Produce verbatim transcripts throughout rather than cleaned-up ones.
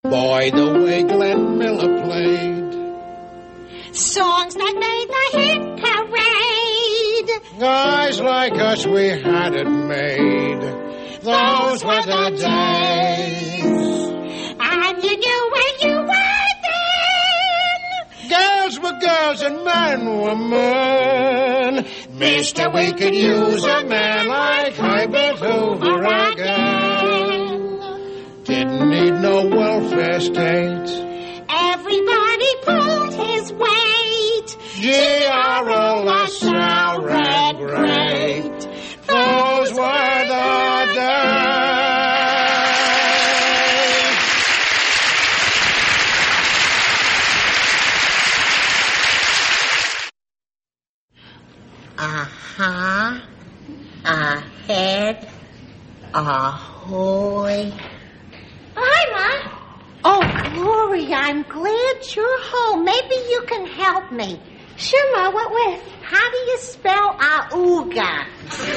By the way Glenn Miller played songs that made the hit parade. Guys like us, we had it made. Those, Those were the days. And you knew where you were then. Girls were girls and men were men. Mister, we could use a man like Herbert Hoover again. Didn't need no welfare state. Everybody pulled his weight. Gee, our old LaSalle ran great. Those were the days. Uh-huh. Ahead. Ahoy. Hi, Ma. Oh, Gloria, I'm glad you're home. Maybe you can help me. Sure, Ma. What with? How do you spell auga?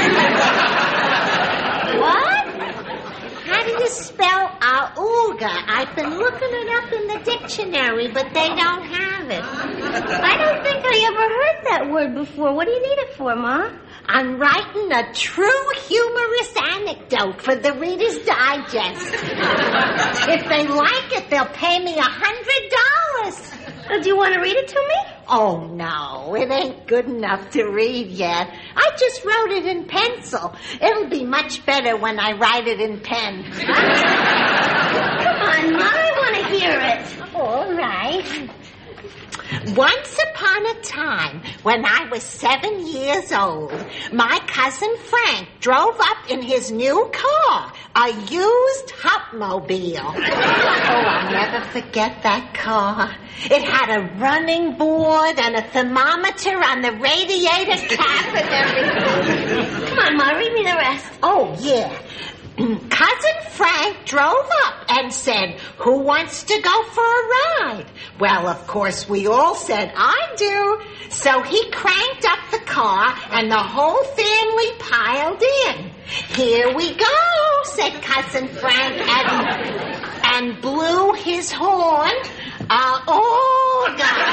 What? How do you spell auga? I've been looking it up in the dictionary, but they don't have it. I don't think I ever heard that word before. What do you need it for, Ma? I'm writing a true humorous anecdote for the Reader's Digest. If they like it, they'll pay me a hundred dollars. Uh, do you want to read it to me? Oh, no, it ain't good enough to read yet. I just wrote it in pencil. It'll be much better when I write it in pen. Come on, Ma, I want to hear it. All right. Once upon a time, when I was seven years old, my cousin Frank drove up in his new car, a used Hupmobile. Oh, I'll never forget that car. It had a running board and a thermometer on the radiator cap and everything. Come on, Ma, read me the rest. Oh, yeah. Cousin Frank drove up and said, "Who wants to go for a ride?" Well, of course, we all said, "I do." So he cranked up the car and the whole family piled in. "Here we go," said Cousin Frank and, and blew his horn. Uh, oh, God.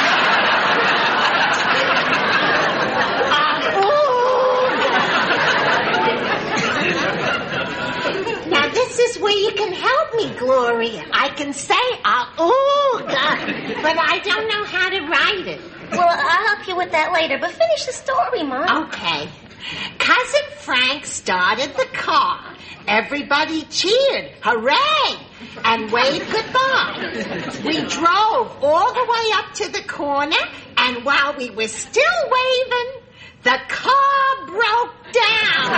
Uh, oh, Now, this is where you can help me, Gloria. I can say, oh, God, but I don't know how to write it. Well, I'll help you with that later, but finish the story, Ma. Okay. Cousin Frank started the car. Everybody cheered, hooray, and waved goodbye. We drove all the way up to the corner, and while we were still waving, the car broke down.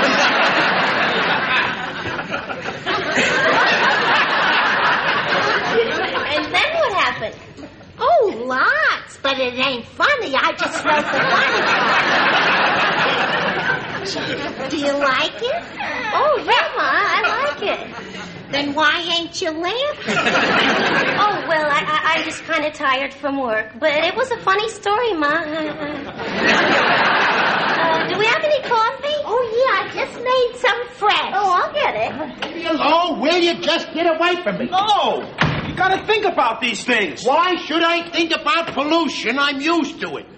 And then what happened? Oh, lots, but it ain't funny. I just wrote the funny part. Do you like it? Oh, yeah, Ma, I like it. Then why ain't you laughing? Oh, well, I, I, I'm just kind of tired from work. But it was a funny story, Ma. Uh, do we have any coffee? Oh, yeah, I just made some fresh. Oh, I'll get it. Leave me alone, will you? Just get away from me. No! You gotta think about these things. Why should I think about pollution? I'm used to it.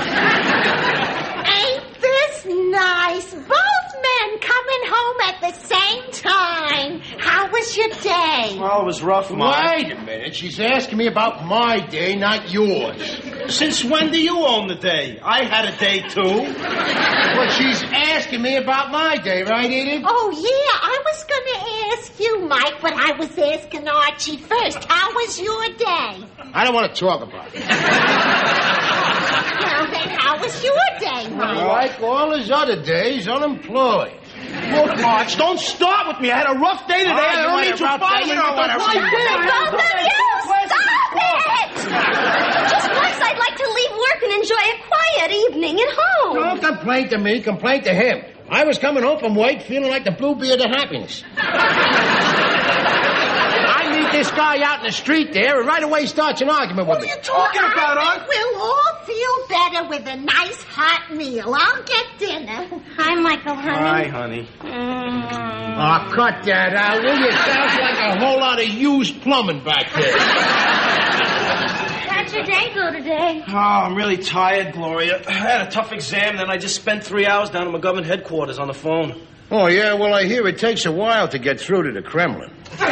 Ain't this nice? Both men coming home at the same time. How was your day? Well, it was rough, Ma. Wait a minute. She's asking me about my day, not yours. Since when do you own the day? I had a day, too. Well, she's asking me about my day, right, Edith? Oh, yeah, I was going to ask you, Mike, but I was asking Archie first. How was your day? I don't want to talk about it. Well, then, how was your day, Mike? Like all his other days, unemployed. Look, Marge, don't start with me. I had a rough day today. Oh, I don't you need had a you rough day. following You me. don't want to- Both of you, stop it! Just once I'd like to leave work and enjoy a quiet evening at home. Don't complain to me, complain to him. I was coming home from work feeling like the Bluebeard of happiness. I meet this guy out in the street there, and right away starts an argument with me. What are you talking Well, about, I Aunt? think we'll all feel better with a nice hot meal. I'll get dinner. Hi, Michael, honey. Hi, honey. Mm. Oh, cut that out, will you? Sounds like a A whole lot of used plumbing back there. How'd your day go today? Oh, I'm really tired, Gloria. I had a tough exam, then I just spent three hours down at my government headquarters on the phone. Oh, yeah? Well, I hear it takes a while to get through to the Kremlin.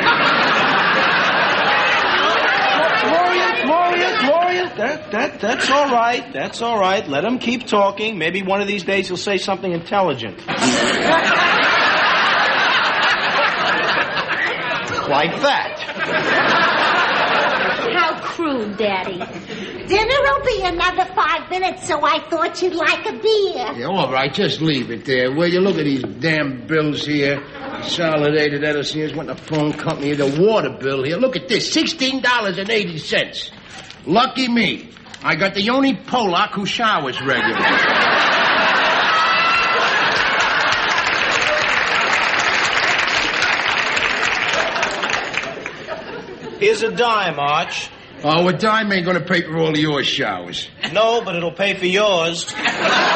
Gloria, Gloria, Gloria, that, that, that's all right. That's all right. Let him keep talking. Maybe one of these days he'll say something intelligent. Like that. How crude, Daddy. Dinner will be another five minutes, so I thought you'd like a beer. Yeah, all right, just leave it there. Will you look at these damn bills here? Consolidated Edison, here's what the phone company, the water bill here. Look at this, sixteen dollars and eighty cents. Lucky me. I got the only Polak who showers regularly. Here's a dime, Arch. Oh, a dime ain't gonna pay for all of your showers. No, but it'll pay for yours. Shut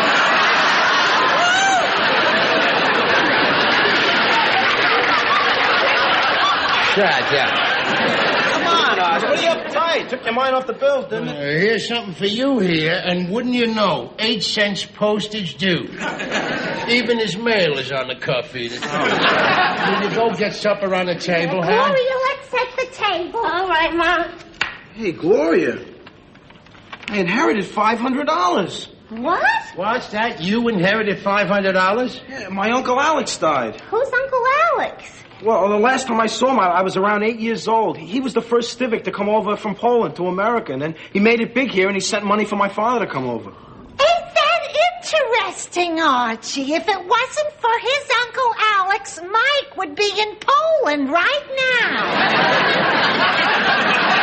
up. Come on, Arch. What are you uptight? Took your mind off the bills, didn't Uh, it? here's something for you here, and wouldn't you know, eight cents postage due. Even his mail is on the cuff eater. Oh. Will you go get supper on the table, huh? Gloria, let's set the table. All right, Ma. Hey, Gloria. I inherited five hundred dollars. What? What's that? You inherited five hundred dollars? Yeah, my Uncle Alex died. Who's Uncle Alex? Well, the last time I saw him, I was around eight years old. He was the first civic to come over from Poland to America, and then he made it big here, and he sent money for my father to come over. Ain't that interesting, Archie? If it wasn't for his Uncle Alex, Mike would be in Poland right now.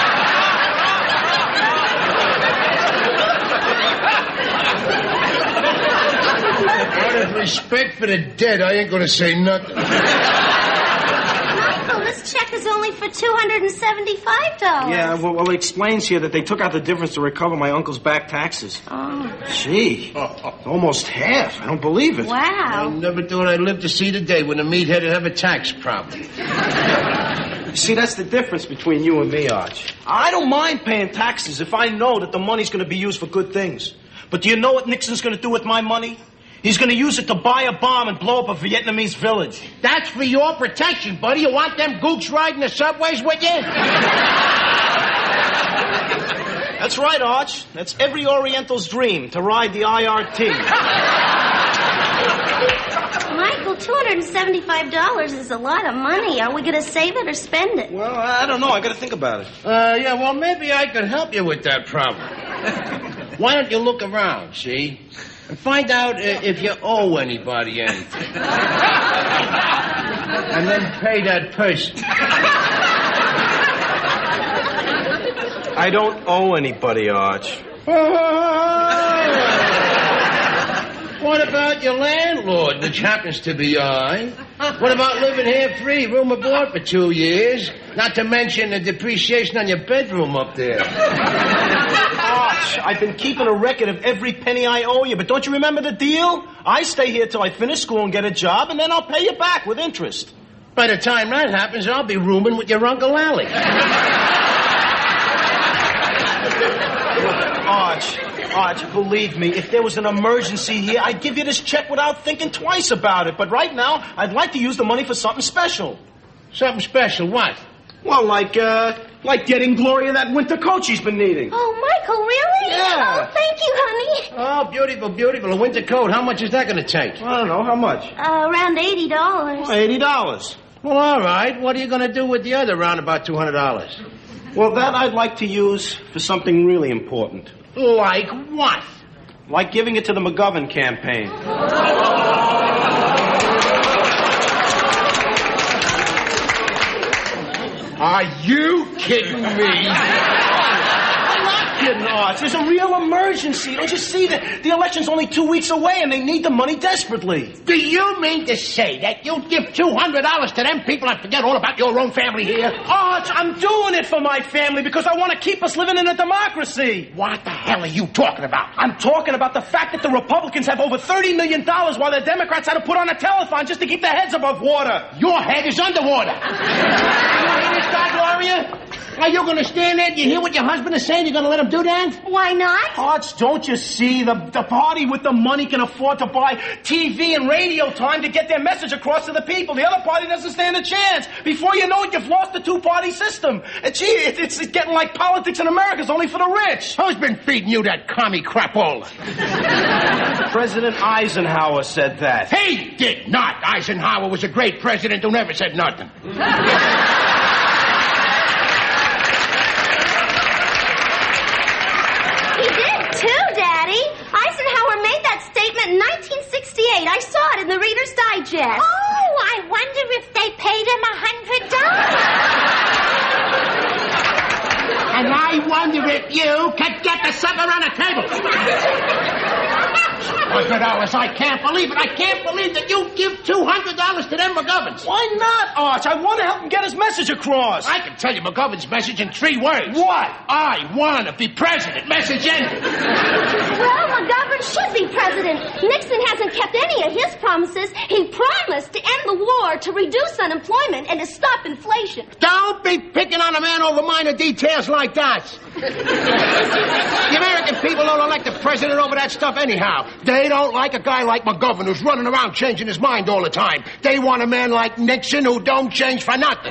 Out of respect for the dead, I ain't gonna say nothing. Michael, this check is only for two hundred seventy-five dollars. Yeah, well, well, it explains here that they took out the difference to recover my uncle's back taxes. Oh. Gee, almost half. I don't believe it. I Wow. never thought I'd live to see the day when a meathead would have a tax problem. See, that's the difference between you and me, Arch. I don't mind paying taxes if I know that the money's going to be used for good things. But do you know what Nixon's going to do with my money? He's going to use it to buy a bomb and blow up a Vietnamese village. That's for your protection, buddy. You want them gooks riding the subways with you? That's right, Arch. That's every Oriental's dream, to ride the I R T. Michael, two hundred seventy-five dollars is a lot of money. Are we going to save it or spend it? Well, I don't know. I got to think about it. Uh, yeah, well, maybe I could help you with that problem. Why don't you look around, see? And find out uh, if you owe anybody anything. And then pay that person. I don't owe anybody, Arch. What about your landlord, which happens to be I? What about living here free, room and board for two years? Not to mention the depreciation on your bedroom up there. Arch, I've been keeping a record of every penny I owe you, but don't you remember the deal? I stay here till I finish school and get a job, and then I'll pay you back with interest. By the time that happens, I'll be rooming with your Uncle Alex. Arch, Arch, believe me, if there was an emergency here, I'd give you this check without thinking twice about it. But right now, I'd like to use the money for something special. Something special, what? Well, like, uh, like getting Gloria that winter coat she's been needing. Oh, Michael, really? Yeah. Oh, thank you, honey. Oh, beautiful, beautiful. A winter coat. How much is that going to take? I don't know, how much? Uh, around eighty dollars. eighty dollars. Well, all right. What are you going to do with the other round about two hundred dollars? Well, that I'd like to use for something really important. Like what? Like giving it to the McGovern campaign. Are you kidding me? Kidding, Arch. There's a real emergency. Don't you see that the election's only two weeks away and they need the money desperately? Do you mean to say that you'd give two hundred dollars to them people and forget all about your own family here? Arch, I'm doing it for my family because I want to keep us living in a democracy. What the hell are you talking about? I'm talking about the fact that the Republicans have over thirty million dollars while the Democrats had to put on a telethon just to keep their heads above water. Your head is underwater. that, Gloria? Are you going to stand there? Do you hear what your husband is saying? You're going to let him do that? Why not? Arch, don't you see? The, the party with the money can afford to buy T V and radio time to get their message across to the people. The other party doesn't stand a chance. Before you know it, you've lost the two-party system. And gee, it, it's getting like politics in America. It's only for the rich. Who's been feeding you that commie crapola? President Eisenhower said that. He did not. Eisenhower was a great president who never said nothing. Too, Daddy. Eisenhower made that statement in nineteen sixty-eight. I saw it in the Reader's Digest. Oh, I wonder if they paid him a hundred dollars. And I wonder if you could get the sucker on the table. Hundred dollars, I can't believe it. I can't believe that you give two hundred dollars to them McGovens. Why not, Arch? I want to help him get his message across. I can tell you McGovern's message in three words. What? I want to be president. Message ended. Well, McGovern should be president. Nixon hasn't kept any of his promises. He promised to end the war, to reduce unemployment, and to stop inflation. Don't be picking on a man over minor details like that. The American people don't elect the president over that stuff anyhow. They don't like a guy like McGovern who's running around changing his mind all the time. They want a man like Nixon who don't change for nothing.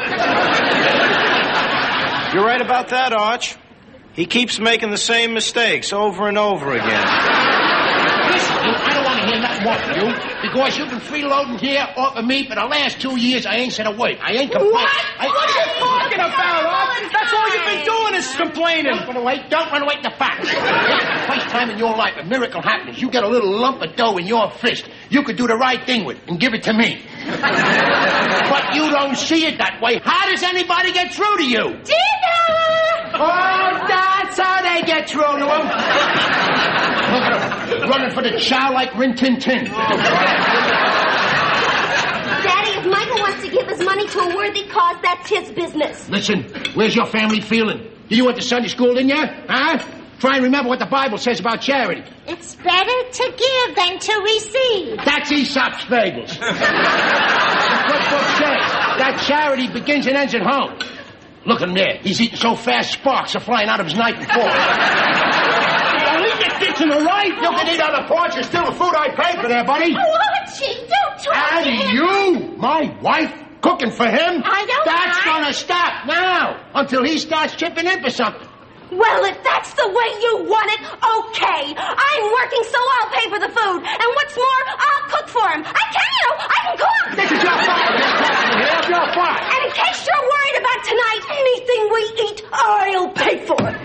You're right about that, Arch. He keeps making the same mistakes over and over again. Listen, I don't want to hear nothing more from you because you've been freeloading here off of me for the last two years. I ain't said a word. I ain't complaining. What? I, What are you talking about, Arch? That's all you've been doing is complaining. Don't run away. Don't run away from the facts. The first time in your life a miracle happens. You get a little lump of dough in your fist. You could do the right thing with it and give it to me. But you don't see it that way. How does anybody get through to you? Dinner! Oh, that's how they get through to them. Look at them, running for the chow like Rin Tin Tin. Daddy, if Michael wants to give his money to a worthy cause, that's his business. Listen, where's your family feeling? You went to Sunday school, didn't you? Huh? Try and remember what the Bible says about charity. It's better to give than to receive. That's Aesop's fables. What book says? That charity begins and ends at home. Look at him there. He's eating so fast sparks are flying out of his knife and fork. Well, eat your kitchen all right. You can eat on the porch. It's still the food I paid for there, buddy. Oh, Archie, don't talk And to him. you, my wife, cooking for him? I don't That's mind. gonna stop now until he starts chipping in for something. Well, if that's the way you want it, okay. I'm working, so I'll pay for the food. And what's more, I'll cook for him. I can, you know, I can cook. This is your fault. It's your fault. And in case you're worried about tonight, anything we eat, I'll pay for it.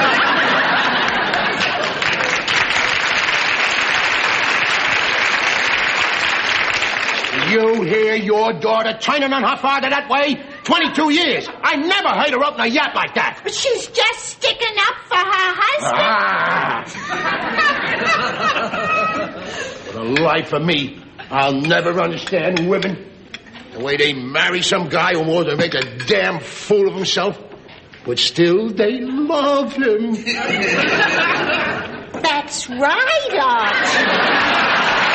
You hear your daughter turning on her father that way? Twenty-two years. I never heard her open a yap like that. She's just sticking up for her husband. Ah. For the life of me, I'll never understand women. The way they marry some guy who wants to make a damn fool of himself, but still they love him. That's right, Archie.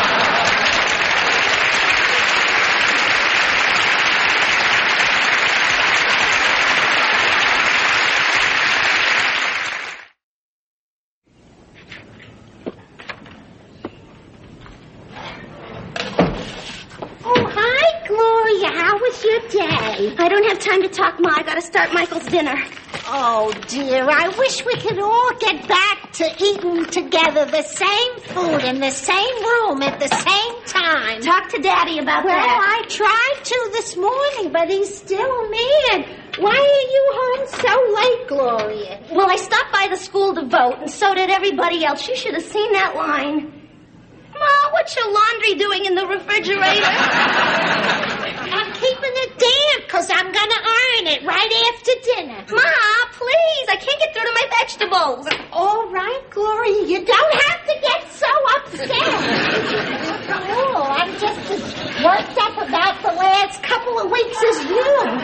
How was your day? I don't have time to talk, Ma. I gotta start Michael's dinner. Oh, dear, I wish we could all get back to eating together the same food in the same room at the same time. Talk to Daddy about well, that. I tried to this morning, but he's still mad. Why are you home so late, Gloria? Well, I stopped by the school to vote, and so did everybody else. You should have seen that line. Ma, what's your laundry doing in the refrigerator? I'm keeping it damp because I'm going to iron it right after dinner. Ma, please. I can't get through to my vegetables. All right, Gloria. You don't have to get so upset. Oh, I'm just as worked up about the last couple of weeks as you.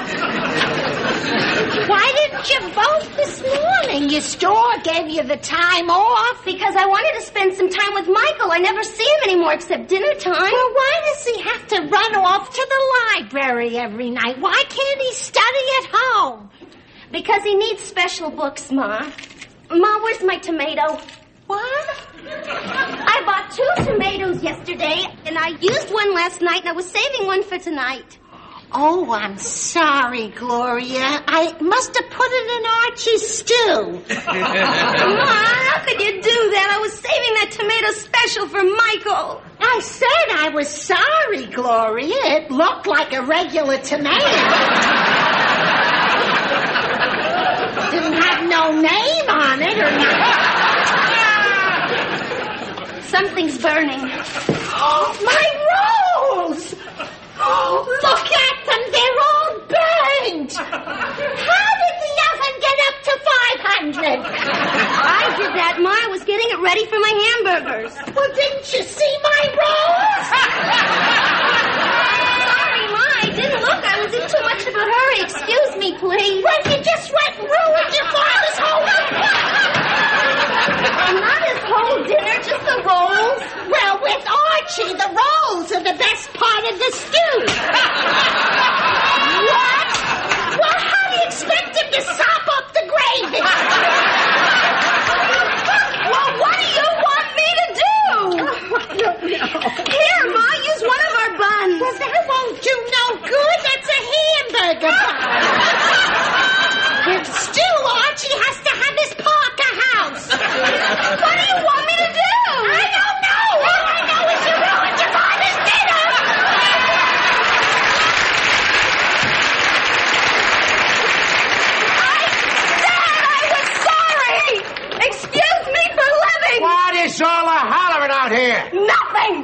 Why didn't you vote this morning? Your store gave you the time off. Because I wanted to spend some time with Michael. I never see him anymore except dinner time. Well, why does he have to run off to the library every night? Why can't he study at home? home? Because he needs special books, Ma. Ma, where's my tomato? What? I bought two tomatoes yesterday, and I used one last night, and I was saving one for tonight. Oh, I'm sorry, Gloria. I must have put it in Archie's stew. Ma, how could you do that? I was saving that tomato special for Michael. I said I was sorry, Gloria. It looked like a regular tomato. Didn't have no name on it or nothing. Something's burning. Oh, my rolls! Oh, look at them. They're all burnt. How did the oven get up to five hundred? I did that, Ma. I was getting it ready for my hamburgers. Well, didn't you see my rolls? Sorry, Ma. I didn't look. I was in too much of a hurry. Excuse me, please. Well, you just went and ruined your father's whole Not his whole dinner, just the rolls. Well, with Archie, the rolls are the best part of the stew. What? Well, how do you expect him to sop up the gravy? Well, what do you want me to do? Here, Ma, use one of our buns. Well, that won't do no good. That's a hamburger bun. With stew, Archie has to have his Parker house. What do you want me to do? I don't know. All I know is you ruined your father's dinner. I said I was sorry. Excuse me for living. What is all the hollering out here? Nothing.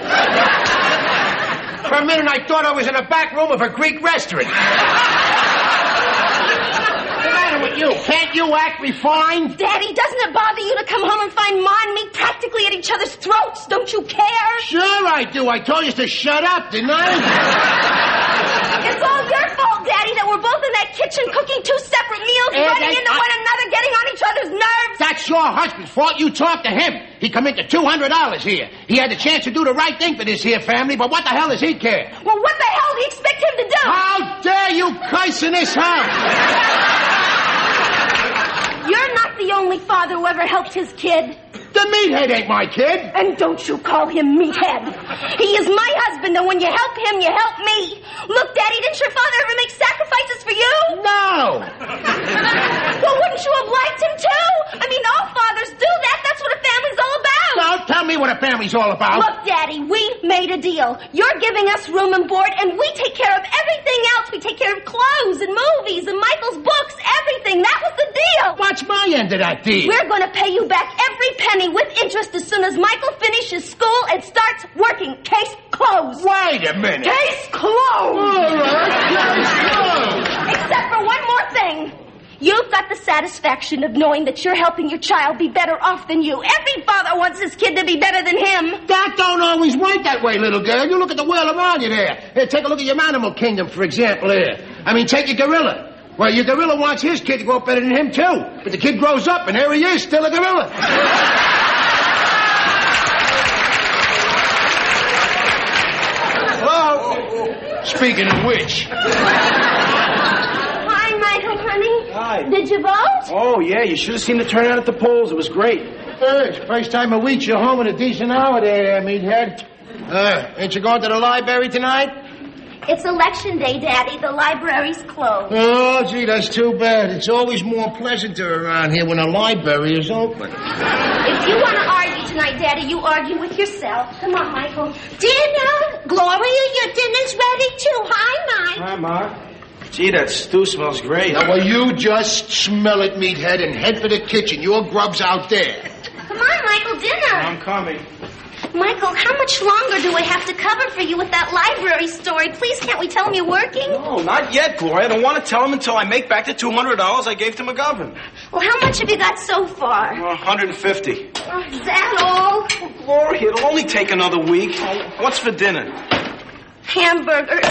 For a minute, I thought I was in the back room of a Greek restaurant. What's the matter with you? Can't you act refined? Daddy, doesn't it bother you to come home and find Ma and me practically at each other's throats? Don't you care? Sure I do. I told you to shut up, didn't I? It's all your fault, Daddy, that we're both in that kitchen cooking two separate meals, Ed, running I- into I- one another, getting on each other's nerves. That's your husband's fault. You talked to him. He come into two hundred dollars here. He had the chance to do the right thing for this here family, but what the hell does he care? Well, what the hell do you expect him to do? How dare you curse in this house? You're not the only father who ever helped his kid. The meathead ain't my kid. And don't you call him meathead. He is my husband, and when you help him, you help me. Look, Daddy, didn't your father ever make sacrifices for you? No. Well, wouldn't you have liked him too? I mean, all fathers do that. That's what a family's all about. Don't tell me what a family's all about. Look, Daddy, we made a deal. You're giving us room and board, and we take care of everything else. We take care of clothes and movies and Michael's books, everything. That was the deal. What's my end of that deal? We're going to pay you back every penny with interest as soon as Michael finishes school and starts working. Case closed. Wait a minute. Case closed. All right, case closed. Except for one more thing. You've got the satisfaction of knowing that you're helping your child be better off than you. Every father wants his kid to be better than him. That don't always work that way, little girl. You look at the world around you there. Here, take a look at your animal kingdom, for example, here. I mean, take your gorilla. Well, your gorilla wants his kid to grow up better than him, too. But the kid grows up, and there he is, still a gorilla. Hello? Speaking of which. Hi, Michael, honey. Hi. Did you vote? Oh, yeah, you should have seen the turnout at the polls. It was great. Hey, first time a week you're home at a decent hour there, meathead. Uh, ain't you going to the library tonight? It's election day, Daddy. The library's closed. Oh, gee, that's too bad. It's always more pleasanter around here when a library is open. If you want to argue tonight, Daddy, you argue with yourself. Come on, Michael. Dinner? Gloria, your dinner's ready too. Hi, Mike. Hi, Ma. Gee, that stew smells great. Now, well, you just smell it, meathead, and head for the kitchen. Your grub's out there. Come on, Michael, dinner. I'm coming. Michael, how much longer do I have to cover for you with that library story? Please, can't we tell him you're working? No, not yet, Gloria. I don't want to tell him until I make back the two hundred dollars I gave to McGovern. Well, how much have you got so far? one hundred fifty. Oh, is that all? Gloria, it'll only take another week. What's for dinner? Hamburgers.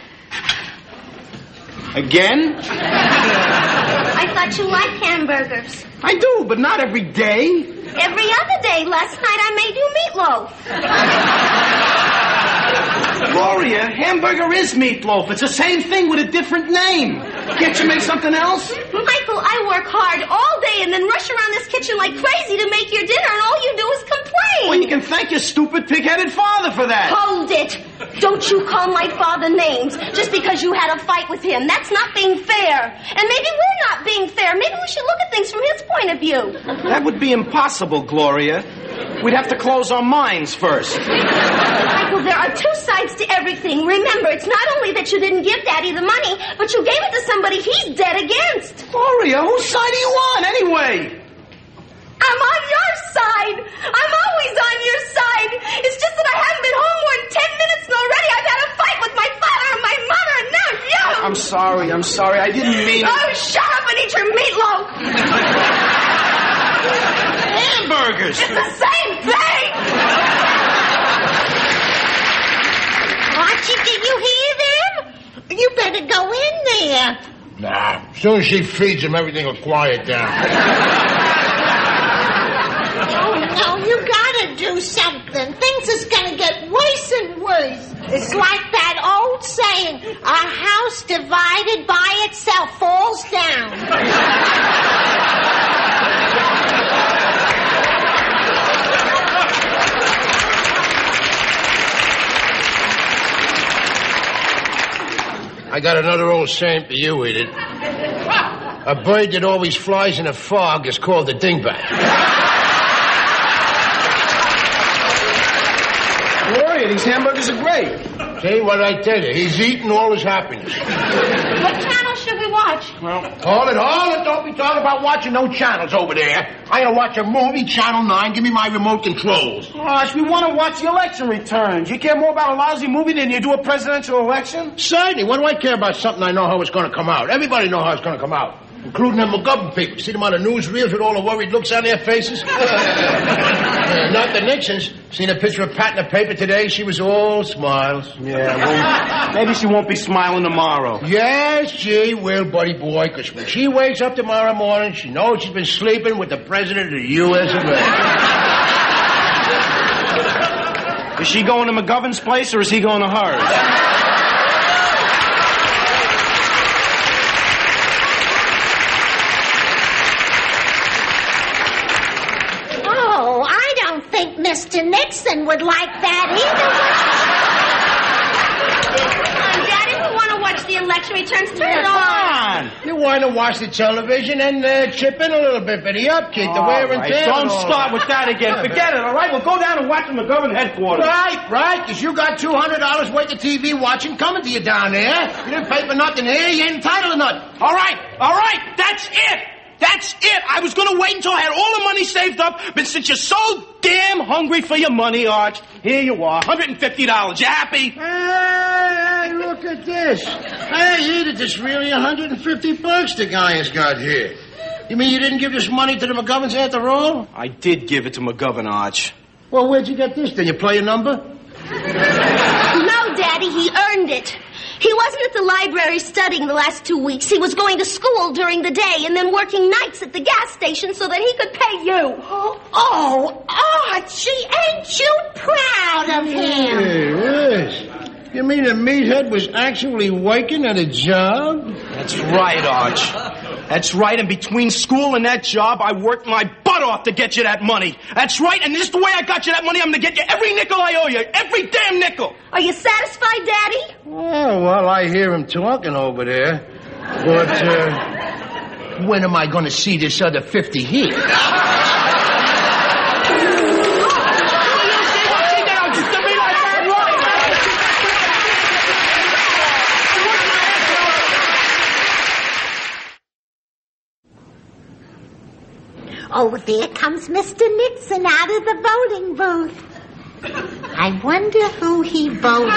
Again? I thought you liked hamburgers. I do, but not every day. Every other day. Last night I made you meatloaf. Gloria, hamburger is meatloaf. It's the same thing with a different name. Can't you make something else? Michael, I work hard all day and then rush around this kitchen like crazy to make your dinner, and all you do is complain. Well, you can thank your stupid pig-headed father for that. Hold it. Don't you call my father names just because you had a fight with him. That's not being fair. And maybe we're not being fair. Maybe we should look at things from his point of view. That would be impossible, Gloria. We'd have to close our minds first. Michael, there are two sides to everything. Remember, it's not only that you didn't give Daddy the money, but you gave it to somebody he's dead against. Gloria, whose side are you on anyway? I'm on your side. I'm always on your side. It's just that I haven't been home more than ten minutes and already I've had a fight with my father and my mother, and now you. I'm sorry, I'm sorry. I didn't mean it. Oh, shut up and eat your meatloaf. Hamburgers. It's the same thing. Archie, did you hear them? You better go in there. Nah, as soon as she feeds him, everything will quiet down. Oh, no, you gotta do something. Things is gonna get worse and worse. It's like that old saying, a house divided by itself falls down. I got another old saying for you, Edith. A bird that always flies in a fog is called a dingbat. Gloria, these hamburgers are great. See what I tell you? He's eating all his happiness. What channel should we watch? Well, hold it, hold it. Don't be talking about watching no channels over there. I gotta watch a movie, Channel nine. Give me my remote controls. Gosh, we want to watch the election returns. You care more about a lousy movie than you do a presidential election? Certainly. What do I care about something I know how it's gonna come out? Everybody know how it's gonna come out. Including them McGovern people. See them on the newsreels with all the worried looks on their faces? uh, not the Nixons. Seen a picture of Pat in the paper today. She was all smiles. Yeah, well, maybe she won't be smiling tomorrow. Yes, she will, buddy boy, because when she wakes up tomorrow morning, she knows she's been sleeping with the President of the U S of A. Is she going to McGovern's place or is he going to hers? Mister Nixon would like that either. Come on, Daddy, we want to watch the election returns. Turn yeah, it on. on. You want to watch the television and uh, chip in a little bit for the upkeep, the wear and right. tear. Don't start with that again. Forget it, all right? We'll go down and watch the McGovern headquarters. Right, right, because you got two hundred dollars worth of T V watching coming to you down there. You didn't pay for nothing here. You ain't entitled to nothing. All right, all right, that's it. That's it. I was going to wait until I had all the money saved up, but since you're so damn hungry for your money, Arch, here you are, one hundred fifty dollars. You happy? Hey, look at this. Hey, Edith, it's really one hundred fifty bucks the guy has got here. You mean you didn't give this money to the McGoverns after all? I did give it to McGovern, Arch. Well, where'd you get this? Did you play a number? No, Daddy, he earned it. He wasn't at the library studying the last two weeks. He was going to school during the day and then working nights at the gas station so that he could pay you. Oh, Archie, ain't you proud of him? Hey, Liz, you mean the meathead was actually working at a job? That's right, Arch. That's right, and between school and that job, I worked my butt off to get you that money. That's right, and this is the way I got you that money. I'm going to get you every nickel I owe you. Every damn nickel. Are you satisfied, Daddy? Oh, well, I hear him talking over there. But, uh, when am I going to see this other fifty here? Oh, there comes Mister Nixon out of the voting booth. I wonder who he voted.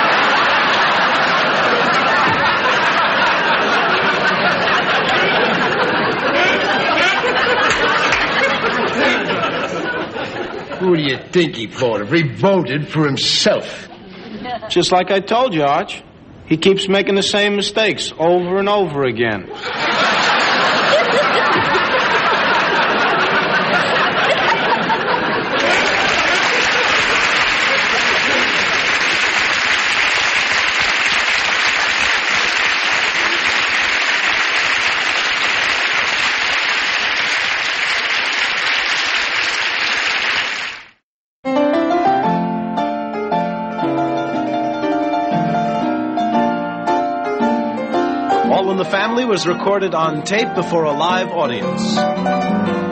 Who do you think he voted? He voted for himself. Just like I told you, Arch. He keeps making the same mistakes over and over again. All in the Family was recorded on tape before a live audience.